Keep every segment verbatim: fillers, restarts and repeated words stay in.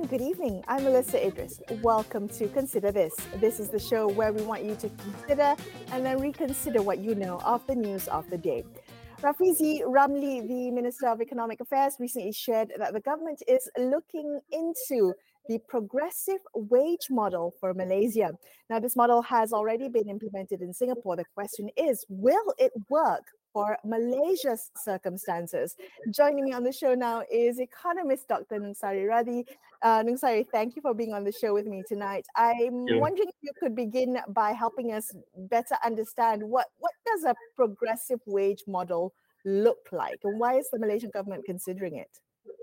and good evening. I'm Melissa Idris. Welcome to Consider This. This is the show where we want you to consider and then reconsider what you know of the news of the day. Rafizi Ramli, the Minister of Economic Affairs, recently shared that the government is looking into the progressive wage model for Malaysia. Now, this model has already been implemented in Singapore. The question is, will it work for Malaysia's circumstances? Joining me on the show now is economist Doctor Nungsari Radhi. Uh, Nungsari, thank you for being on the show with me tonight. I'm Yeah. wondering if you could begin by helping us better understand what, what does a progressive wage model look like, and why is the Malaysian government considering it?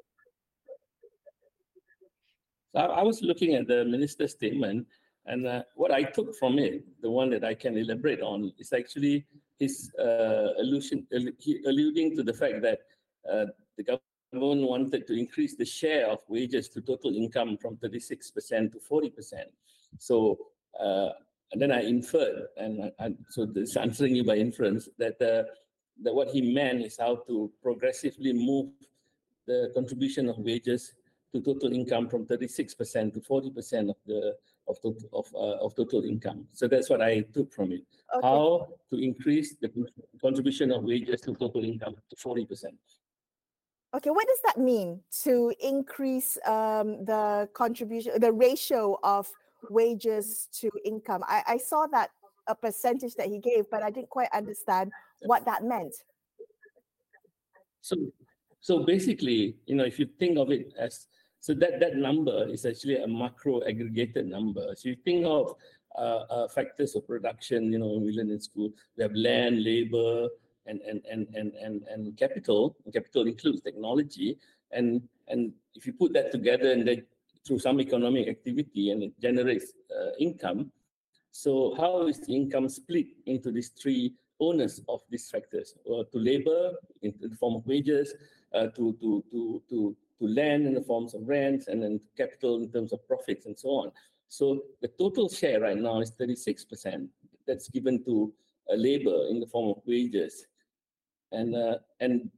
So I, I was looking at the minister's statement, and uh, what I took from it, the one that I can elaborate on, is actually his uh, allusion, allu- he alluding to the fact that uh, the government wanted to increase the share of wages to total income from thirty-six percent to forty percent. So, uh, and then I inferred, and I, I, so this answering you by inference, that uh, that what he meant is how to progressively move the contribution of wages to total income from thirty-six percent to forty percent of the of total of uh, of total income. So that's what I took from it. Okay. How to increase the contribution of wages to total income to forty percent. Okay, what does that mean to increase um, the contribution, the ratio of wages to income? I, I saw that a percentage that he gave, but I didn't quite understand what that meant. So, so basically, you know, if you think of it as, so that, that number is actually a macro aggregated number. So you think of uh, uh, factors of production, you know, we learn in school, we have land, labor, and and and and and, and capital. Capital includes technology, and and if you put that together and then through some economic activity and it generates uh, income. So how is the income split into these three owners of these factors? Uh, to labor in the form of wages, uh, to, to, to, to, to land in the forms of rents, and then to capital in terms of profits and so on. So the total share right now is thirty-six percent that's given to uh, labor in the form of wages. And, uh, and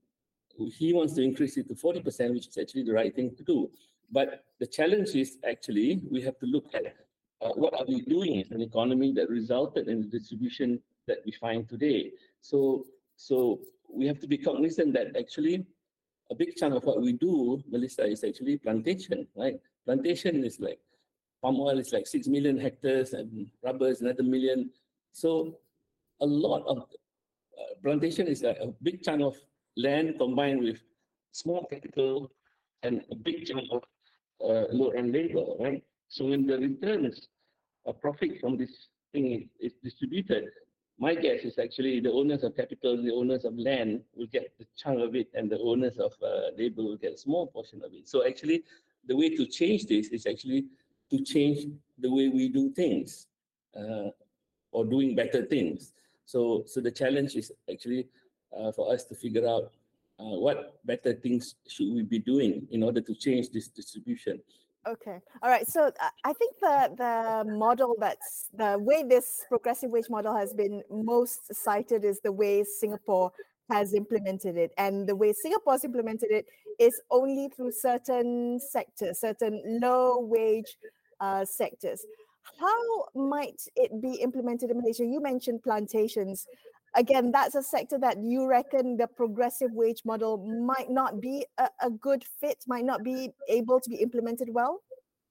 he wants to increase it to forty percent, which is actually the right thing to do. But the challenge is actually we have to look at uh, what are we doing as an economy that resulted in the distribution that we find today. So, so we have to be cognizant that actually a big chunk of what we do, Melissa, is actually plantation, right? Plantation is like palm oil is like six million hectares, and rubber is another million. So a lot of uh, plantation is like a big chunk of land combined with small capital and a big chunk of uh, low-end labor, right? So when the returns, a profit from this thing is, is distributed, my guess is actually the owners of capital, the owners of land will get the chunk of it, and the owners of uh, labor will get a small portion of it. So actually, the way to change this is actually to change the way we do things, uh, or doing better things. So, so the challenge is actually uh, for us to figure out uh, what better things should we be doing in order to change this distribution. Okay. All right. So uh, I think the the model that's the way this progressive wage model has been most cited is the way Singapore has implemented it. And the way Singapore's implemented it is only through certain sectors, certain low wage uh, sectors. How might it be implemented in Malaysia? You mentioned plantations. Again, that's a sector that you reckon the progressive wage model might not be a, a good fit, might not be able to be implemented well?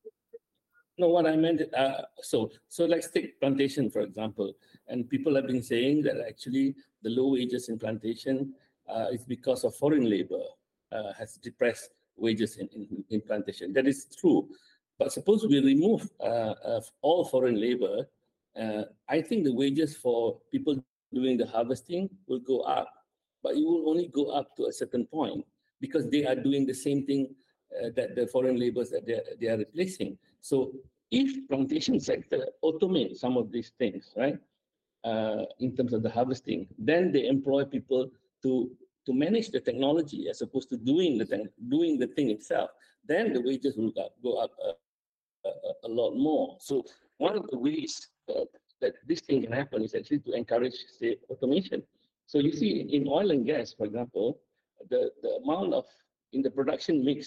No, what I meant, uh, so so let's take plantation, for example. And people have been saying that actually the low wages in plantation uh, is because of foreign labor uh, has depressed wages in, in, in plantation. That is true. But suppose we remove uh, uh, all foreign labor, uh, I think the wages for people doing the harvesting will go up, but it will only go up to a certain point because they are doing the same thing uh, that the foreign laborers that they are, they are replacing. So if plantation sector automate some of these things, right, uh, in terms of the harvesting, then they employ people to to manage the technology as opposed to doing the thing, doing the thing itself. Then the wages will go up, go up uh, a, a, a lot more. So one of the ways uh, that this thing can happen is actually to encourage, say, automation. So you see in oil and gas, for example, the, the amount of, in the production mix,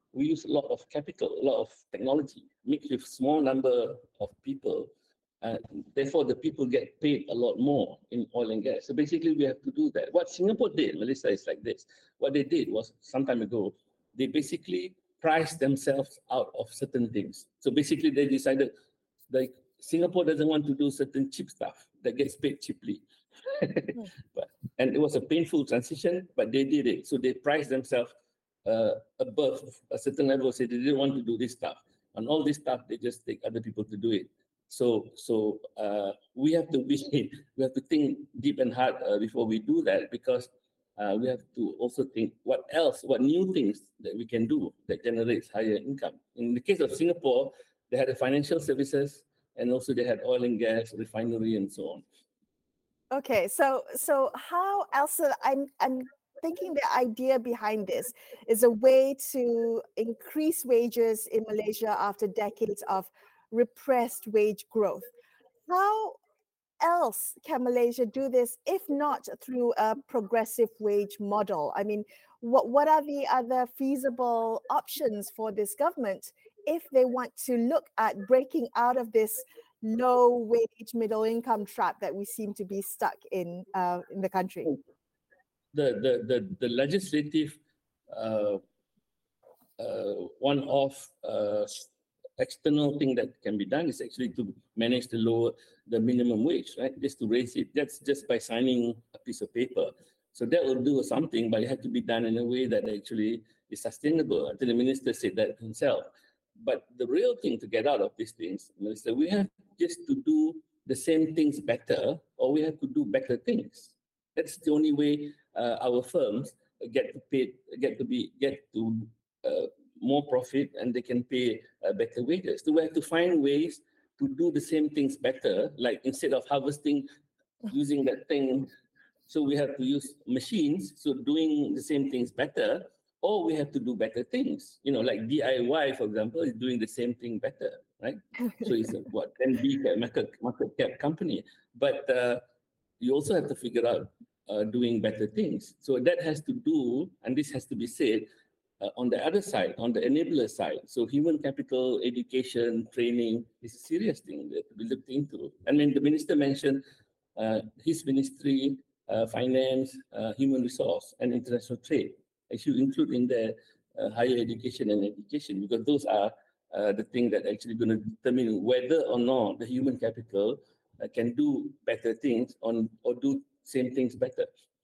we use a lot of capital, a lot of technology mixed with small number of people. And therefore, the people get paid a lot more in oil and gas. So basically, we have to do that. What Singapore did, Melissa, is like this. What they did was some time ago, they basically priced themselves out of certain things. So basically, they decided like Singapore doesn't want to do certain cheap stuff that gets paid cheaply. but, and it was a painful transition, but they did it. So they priced themselves uh, above a certain level, say they didn't want to do this stuff. And all this stuff, they just take other people to do it. So, so uh, we have to be, we have to think deep and hard uh, before we do that, because uh, we have to also think what else, what new things that we can do that generates higher income. In the case of Singapore, they had the financial services, and also they had oil and gas, refinery, and so on. Okay, so so how else? uh, I'm I'm thinking the idea behind this is a way to increase wages in Malaysia after decades of repressed wage growth. How else can Malaysia do this if not through a progressive wage model? I mean, what what are the other feasible options for this government if they want to look at breaking out of this low wage middle income trap that we seem to be stuck in uh, in the country? The the the, the legislative uh, uh, one-off uh, external thing that can be done is actually to manage to lower the minimum wage, right? Just to raise it. That's just by signing a piece of paper. So that will do something, but it had to be done in a way that actually is sustainable. I think the minister said that himself. But the real thing to get out of these things, Minister, we have just to do the same things better, or we have to do better things. That's the only way uh, our firms get to pay, get to be, get to uh, more profit, and they can pay uh, better wages. So we have to find ways to do the same things better, like instead of harvesting using that thing, so we have to use machines, so doing the same things better, or we have to do better things. You know, like D I Y, for example, is doing the same thing better, right? So it's a, what, ten big market, market cap company. But uh, you also have to figure out uh, doing better things. So that has to do, and this has to be said, uh, on the other side, on the enabler side. So human capital, education, training is a serious thing that we looked into. I mean, the minister mentioned uh, his ministry, uh, finance, uh, human resource, and international trade. I should include in there uh, higher education and education, because those are uh, the things that actually going to determine whether or not the human capital uh, can do better things on or do same things better.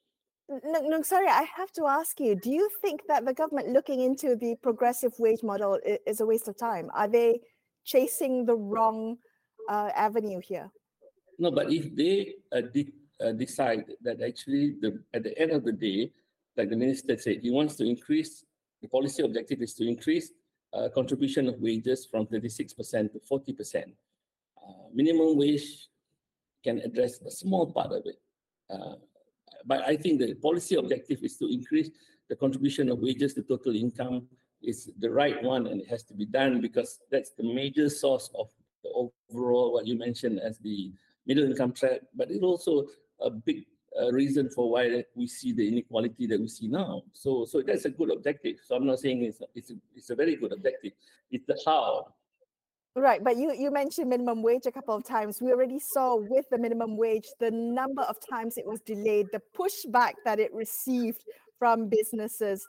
No, no, sorry, I have to ask you, do you think that the government looking into the progressive wage model is, is a waste of time? Are they chasing the wrong uh, avenue here? No, but if they uh, de- uh, decide that actually the, at the end of the day, like the minister said, he wants to increase, the policy objective is to increase uh, contribution of wages from thirty-six percent to forty percent. Uh, minimum wage can address a small part of it. Uh, but I think the policy objective is to increase the contribution of wages to total income is the right one, and it has to be done because that's the major source of the overall, what you mentioned as the middle income trap, but it's also a big uh, reason for why we see the inequality that we see now. So, so that's a good objective. So I'm not saying it's a, it's a, it's a very good objective. It's the how. Right, but you, you mentioned minimum wage a couple of times. We already saw with the minimum wage, the number of times it was delayed, the pushback that it received from businesses.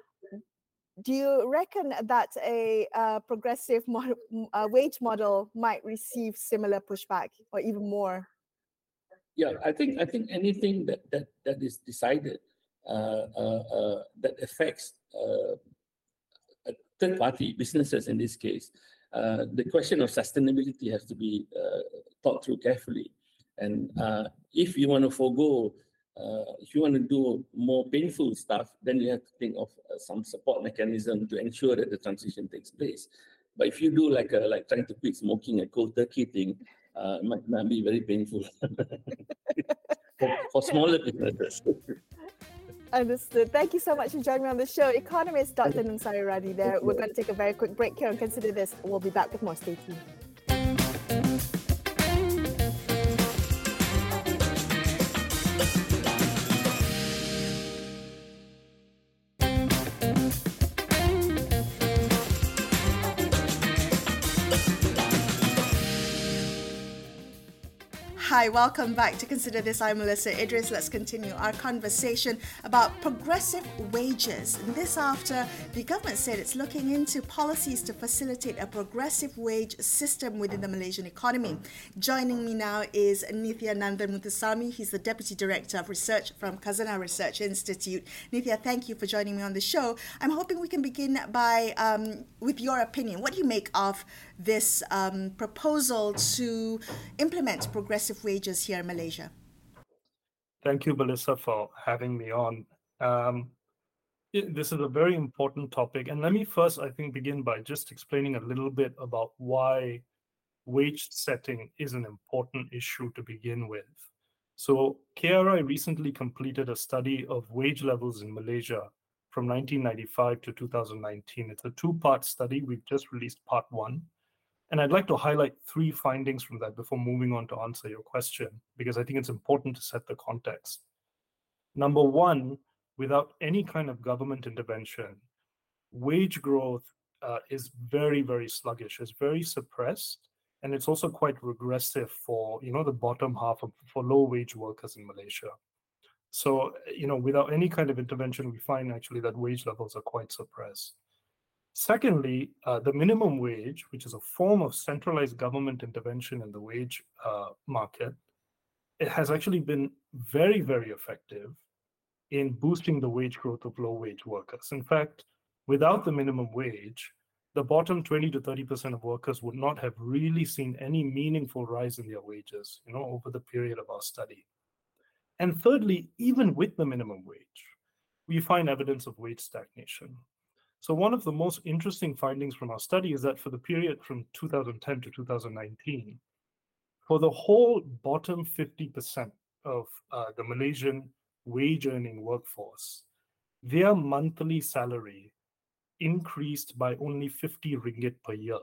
Do you reckon that a uh, progressive mod- uh, wage model might receive similar pushback or even more? Yeah, I think I think anything that that that is decided uh, uh, uh, that affects uh, third party businesses in this case, uh, the question of sustainability has to be uh, thought through carefully. And uh, if you want to forego, uh, if you want to do more painful stuff, then you have to think of uh, some support mechanism to ensure that the transition takes place. But if you do like a, like trying to quit smoking a cold turkey thing, uh, it might not be very painful for, for smaller businesses. Understood. Thank you so much for joining me on the show. Economist Doctor Nungsari Radi there. We're going to take a very quick break here and consider this. We'll be back with more. Stay tuned. Hi, welcome back to Consider This. I'm Melissa Idris. Let's continue our conversation about progressive wages. And this after the government said it's looking into policies to facilitate a progressive wage system within the Malaysian economy. Joining me now is Nithya Nandan Muthusamy. He's the Deputy Director of Research from Khazanah Research Institute. Nithya, thank you for joining me on the show. I'm hoping we can begin by um, with your opinion. What do you make of this um, proposal to implement progressive wages here in Malaysia? Thank you, Melissa, for having me on. Um, it, this is a very important topic. And let me first, I think, begin by just explaining a little bit about why wage setting is an important issue to begin with. So K R I recently completed a study of wage levels in Malaysia from nineteen ninety-five to two thousand nineteen. It's a two-part study. We've just released part one. And I'd like to highlight three findings from that before moving on to answer your question, because I think it's important to set the context. Number one, without any kind of government intervention, wage growth uh, is very, very sluggish, it's very suppressed, and it's also quite regressive for, you know, the bottom half of for low-wage workers in Malaysia. So, you know, without any kind of intervention, we find actually that wage levels are quite suppressed. Secondly, uh, the minimum wage, which is a form of centralized government intervention in the wage uh, market, it has actually been very, very effective in boosting the wage growth of low-wage workers. In fact, without the minimum wage, the bottom twenty to thirty percent of workers would not have really seen any meaningful rise in their wages, you know, over the period of our study. And thirdly, even with the minimum wage, we find evidence of wage stagnation. So one of the most interesting findings from our study is that for the period from two thousand ten to two thousand nineteen, for the whole bottom fifty percent of uh, the Malaysian wage earning workforce, their monthly salary increased by only fifty ringgit per year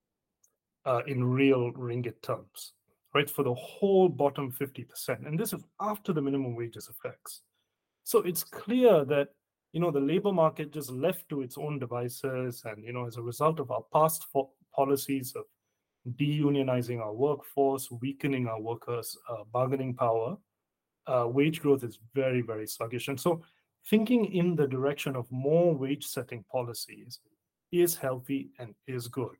uh, in real ringgit terms, right? For the whole bottom fifty percent. And this is after the minimum wages effects. So it's clear that, you know, the labor market just left to its own devices, and, you know, as a result of our past fo- policies of deunionizing our workforce, weakening our workers' uh, bargaining power, uh, wage growth is very, very sluggish. And so thinking in the direction of more wage setting policies is healthy and is good.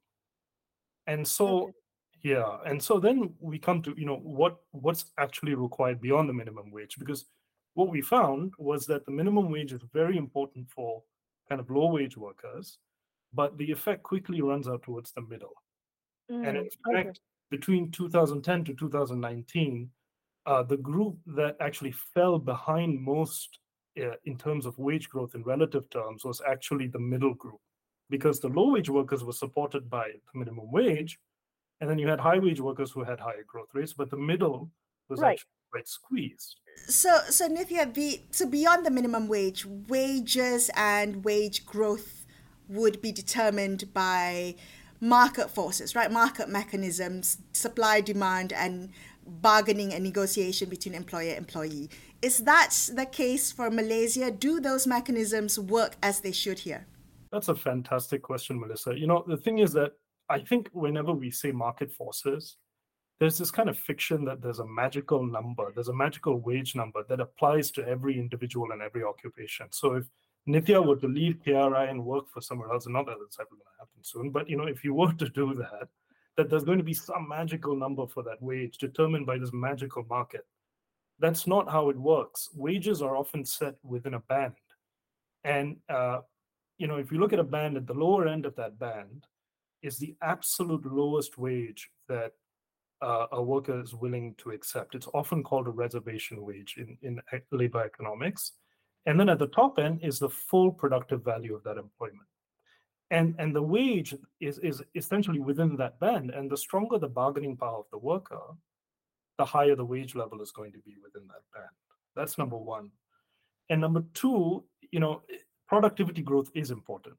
And so, okay. yeah, and so then we come to, you know, what what's actually required beyond the minimum wage, because what we found was that the minimum wage is very important for kind of low wage workers, but the effect quickly runs out towards the middle. Mm, and in fact, okay. between two thousand ten to two thousand nineteen, uh, the group that actually fell behind most uh, in terms of wage growth in relative terms was actually the middle group, because the low wage workers were supported by the minimum wage, and then you had high wage workers who had higher growth rates, but the middle was right. actually quite squeezed. So, so Nithya, the so beyond the minimum wage, wages and wage growth would be determined by market forces, right? Market mechanisms, supply, demand, and bargaining and negotiation between employer and employee. Is that the case for Malaysia? Do those mechanisms work as they should here? That's a fantastic question, Melissa. You know, the thing is that I think whenever we say market forces, there's this kind of fiction that there's a magical number, there's a magical wage number that applies to every individual and every occupation. So if Nithya were to leave K R I and work for somewhere else, and not that it's ever going to happen soon, but, you know, if you were to do that, that there's going to be some magical number for that wage determined by this magical market. That's not how it works. Wages are often set within a band. And, uh, you know, if you look at a band, at the lower end of that band is the absolute lowest wage that uh, a worker is willing to accept. It's often called a reservation wage in, in labor economics. And then at the top end is the full productive value of that employment. And, and the wage is, is essentially within that band. And the stronger the bargaining power of the worker, the higher the wage level is going to be within that band. That's number one. And number two, you know, productivity growth is important.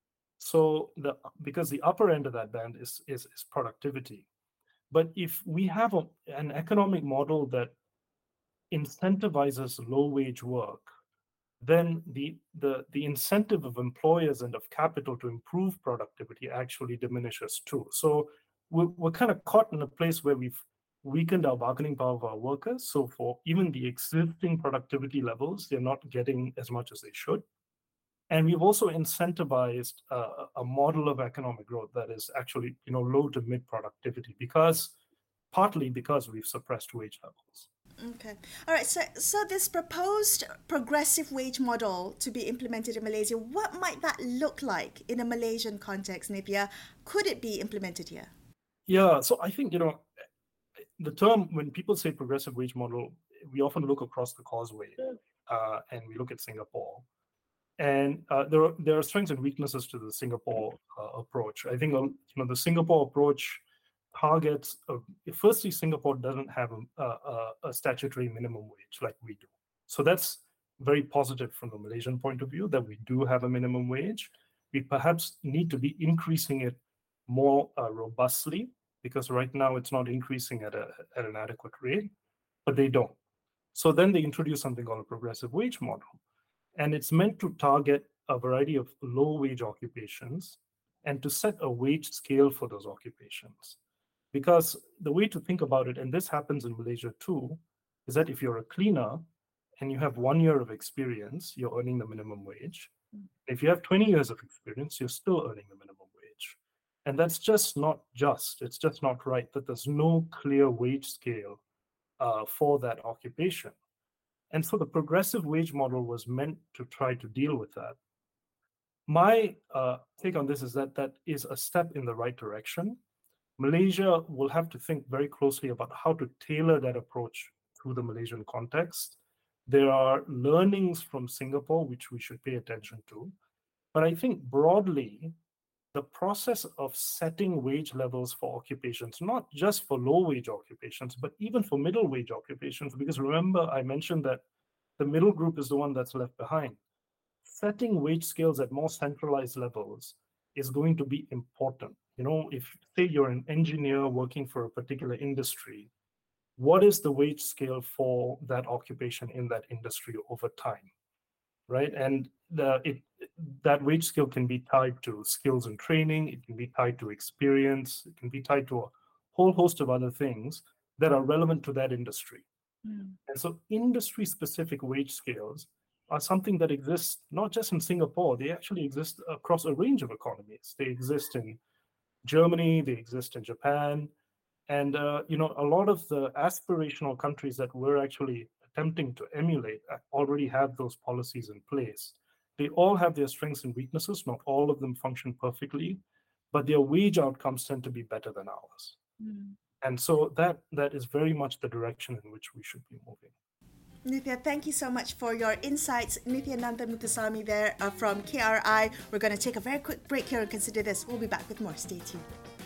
So the because the upper end of that band is, is, is productivity. But if we have a, an economic model that incentivizes low-wage work, then the, the, the incentive of employers and of capital to improve productivity actually diminishes too. So we're, we're kind of caught in a place where we've weakened our bargaining power of our workers. So for even the existing productivity levels, they're not getting as much as they should. And we've also incentivized uh, a model of economic growth that is actually, you know, low to mid productivity, because partly because we've suppressed wage levels. Okay. All right. So, so this proposed progressive wage model to be implemented in Malaysia, what might that look like in a Malaysian context, Nithya? Could it be implemented here? Yeah. So I think, you know, the term, when people say progressive wage model, we often look across the causeway uh, and we look at Singapore. And uh, there are there are strengths and weaknesses to the Singapore uh, approach. I think uh, you know the Singapore approach targets. Uh, firstly, Singapore doesn't have a, a, a statutory minimum wage like we do, so that's very positive from the Malaysian point of view that we do have a minimum wage. We perhaps need to be increasing it more uh, robustly, because right now it's not increasing at a at an adequate rate, but they don't. So then they introduce something called a progressive wage model. And it's meant to target a variety of low wage occupations and to set a wage scale for those occupations. Because the way to think about it, and this happens in Malaysia too, is that if you're a cleaner and you have one year of experience, you're earning the minimum wage. If you have twenty years of experience, you're still earning the minimum wage. And that's just not just, it's just not right that there's no clear wage scale uh, for that occupation. And so the progressive wage model was meant to try to deal with that. My uh, take on this is that that is a step in the right direction. Malaysia will have to think very closely about how to tailor that approach to the Malaysian context. There are learnings from Singapore which we should pay attention to. But I think broadly, the process of setting wage levels for occupations, not just for low wage occupations, but even for middle wage occupations, because remember, I mentioned that the middle group is the one that's left behind. Setting wage scales at more centralized levels is going to be important. You know, if say you're an engineer working for a particular industry, what is the wage scale for that occupation in that industry over time, right? And the, it, that wage scale can be tied to skills and training, it can be tied to experience, it can be tied to a whole host of other things that are relevant to that industry. Mm. And so industry-specific wage scales are something that exists not just in Singapore, they actually exist across a range of economies. They exist in Germany, they exist in Japan, and uh, you know, a lot of the aspirational countries that we're actually attempting to emulate already have those policies in place. They all have their strengths and weaknesses, not all of them function perfectly, but their wage outcomes tend to be better than ours. Mm. And so that that is very much the direction in which we should be moving. Nithya, thank you so much for your insights. Nithya Nandan Muthusamy there uh, from K R I. We're going to take a very quick break here and consider this. We'll be back with more. Stay tuned.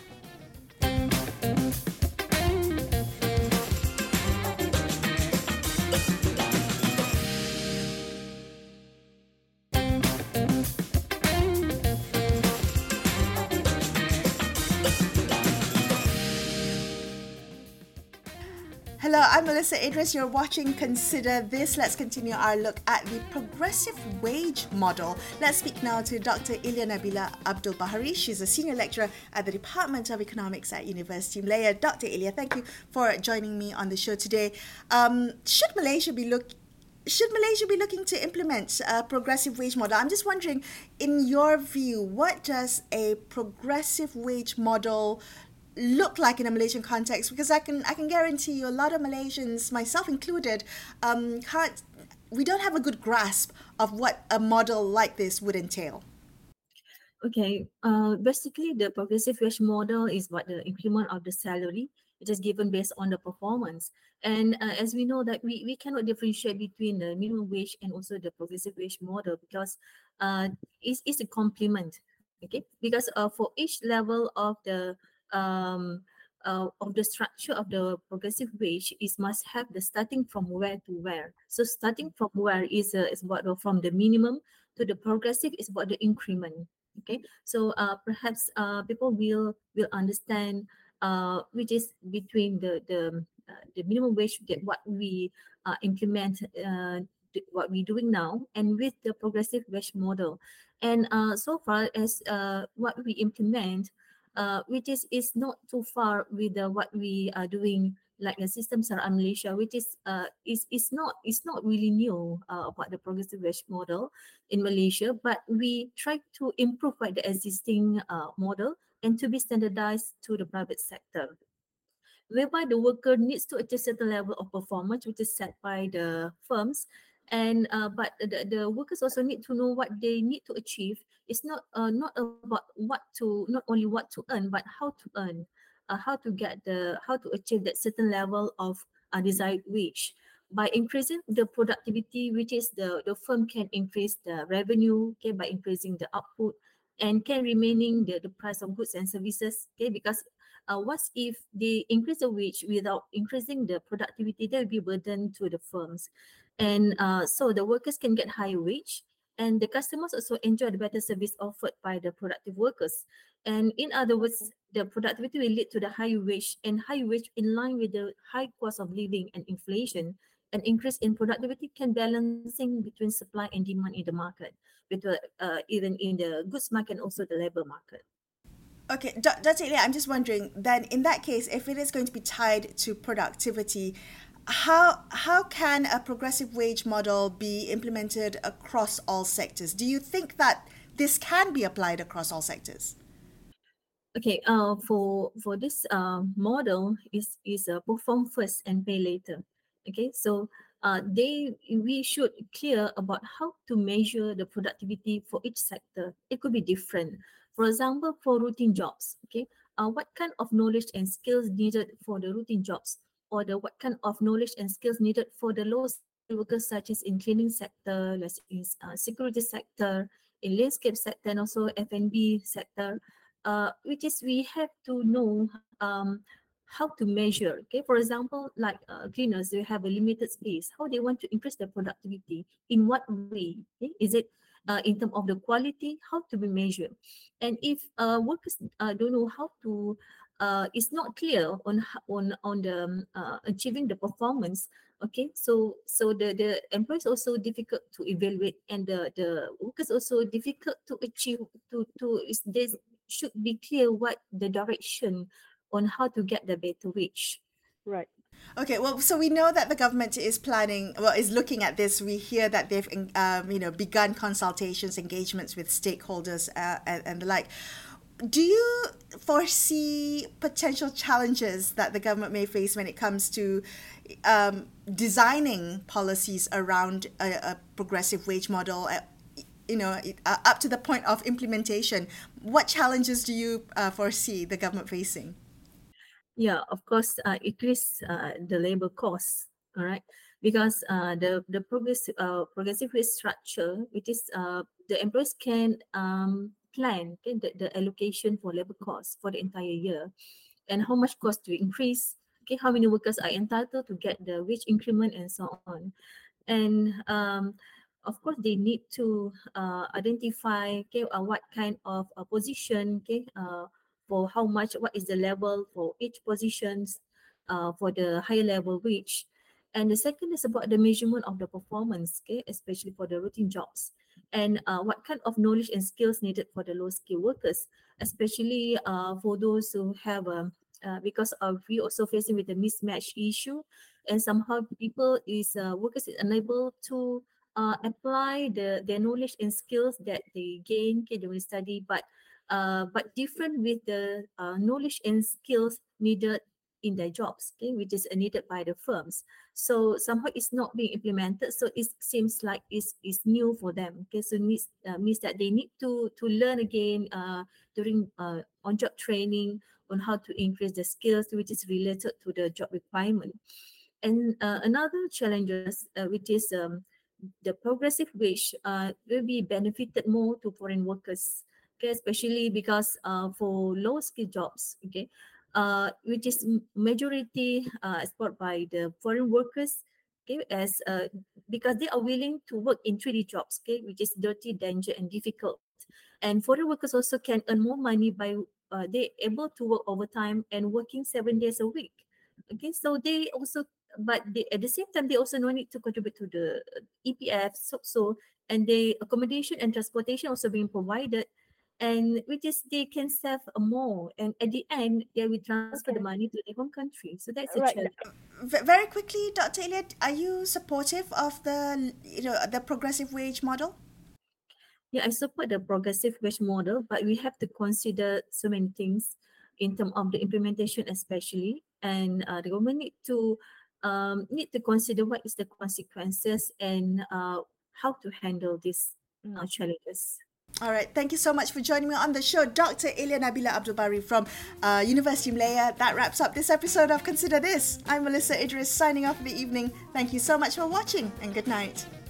Hello, I'm Melissa Idris. You're watching Consider This. Let's continue our look at the progressive wage model. Let's speak now to Doctor Ilya Nabila Abdul Bahari. She's a senior lecturer at the Department of Economics at University Malaya. Doctor Ilya, thank you for joining me on the show today. Um, should Malaysia be look Should Malaysia be looking to implement a progressive wage model? I'm just wondering, in your view, what does a progressive wage model look like in a Malaysian context? Because I can I can guarantee you a lot of Malaysians, myself included, um, can't we don't have a good grasp of what a model like this would entail. Okay, uh, basically the progressive wage model is what the increment of the salary. It is given based on the performance. And uh, as we know that we, we cannot differentiate between the minimum wage and also the progressive wage model, because uh, it's, it's a complement. Okay, because uh, for each level of the um uh, of the structure of the progressive wage, is must have the starting from where to where. So starting from where is uh, is what from the minimum to the progressive is about the increment. Okay, so uh, perhaps uh, people will will understand uh, which is between the the uh, the minimum wage that what we uh, implement uh, what we're doing now, and with the progressive wage model. And uh, so far as uh, what we implement, uh, which is is not too far with uh, what we are doing like the system Saraan Malaysia, which is uh is is not is not really new uh, about the progressive wage model in Malaysia, but we try to improve by the existing uh, model and to be standardized to the private sector, whereby the worker needs to achieve certain level of performance which is set by the firms, and uh, but the, the workers also need to know what they need to achieve. It's not uh, not about what to not only what to earn but how to earn, uh, how to get the how to achieve that certain level of uh, desired wage. By increasing the productivity, which is the the firm can increase the revenue, okay, by increasing the output, and can remaining the, the price of goods and services, okay, because uh, what if they increase the wage without increasing the productivity? There will be burden to the firms, and uh, so the workers can get higher wage, and the customers also enjoy the better service offered by the productive workers. And in other words, the productivity will lead to the higher wage, and high wage in line with the high cost of living and inflation. An increase in productivity can balancing between supply and demand in the market, between uh, even in the goods market and also the labor market. Okay, Do- Doctor Ilya, I'm just wondering then in that case, if it is going to be tied to productivity, how how can a progressive wage model be implemented across all sectors? Do you think that this can be applied across all sectors? Okay, uh, for for this uh, model is is uh, perform first and pay later. Okay, so uh, they we should clear about how to measure the productivity for each sector. It could be different. For example, for routine jobs, okay, uh, what kind of knowledge and skills needed for the routine jobs, or the what kind of knowledge and skills needed for the low skill workers, such as in cleaning sector, like in uh, security sector, in landscape sector, and also F and B sector, uh, which is we have to know um, how to measure. Okay, for example, like uh, cleaners, they have a limited space. How they want to increase their productivity? In what way? Okay? Is it uh, in terms of the quality? How to be measured? And if uh, workers uh, don't know how to, uh, it's not clear on ho- on on the um, uh, achieving the performance. Okay, so so the the employees also difficult to evaluate, and the the workers also difficult to achieve. To to is this should be clear what the direction on how to get the better wage. Right. Okay, well, so we know that the government is planning, well, is looking at this. We hear that they've, um, you know, begun consultations, engagements with stakeholders uh, and, and the like. Do you foresee potential challenges that the government may face when it comes to um, designing policies around a, a progressive wage model? Uh, you know, it- uh, up to the point of implementation, what challenges do you uh, foresee the government facing? Yeah, of course, uh, increase uh, the labor costs. All right, because uh, the the progressive uh, progressive wage structure, which is uh, the employers can um, plan, okay, the, the allocation for labor costs for the entire year, and how much cost to increase. Okay, how many workers are entitled to get the wage increment and so on. And um, of course they need to uh, identify, okay, uh, what kind of uh, position, okay, uh, for how much, what is the level for each positions uh, for the higher level wage. And the second is about the measurement of the performance, okay, especially for the routine jobs, and uh, what kind of knowledge and skills needed for the low skill workers, especially uh, for those who have um, uh, because of we also facing with the mismatch issue, and somehow people is uh, workers is unable to uh, apply the their knowledge and skills that they gain, okay, during study, but uh, but different with the uh, knowledge and skills needed in their jobs, okay, which is uh, needed by the firms. So somehow it's not being implemented, so it seems like it's, it's new for them, okay, so means, uh, means that they need to to learn again uh, during uh, on-job training on how to increase the skills which is related to the job requirement. And uh, another challenges, uh, which is um, the progressive wage uh, will be benefited more to foreign workers, okay, especially because uh, for low skill jobs, okay, uh, which is m- majority uh, explored by the foreign workers, okay, as uh, because they are willing to work in three D jobs, okay, which is dirty, danger, and difficult. And foreign workers also can earn more money by uh, they able to work overtime and working seven days a week. Okay, so they also, but they, at the same time, they also no need to contribute to the E P F, so, so and the accommodation and transportation also being provided, and which is they can save more, and at the end they will transfer the Okay. money to their home country. So that's a Right. challenge. V- very quickly, Doctor Elliot, are you supportive of the you know the progressive wage model? Yeah, I support the progressive wage model, but we have to consider so many things in terms of the implementation, especially, and uh, the government need to um, need to consider what is the consequences and uh, how to handle these uh, Mm. challenges. All right, thank you so much for joining me on the show, Doctor Elia Nabila Abdul Bari from uh, University Malaya. That wraps up this episode of Consider This. I'm Melissa Idris signing off for the evening. Thank you so much for watching and good night.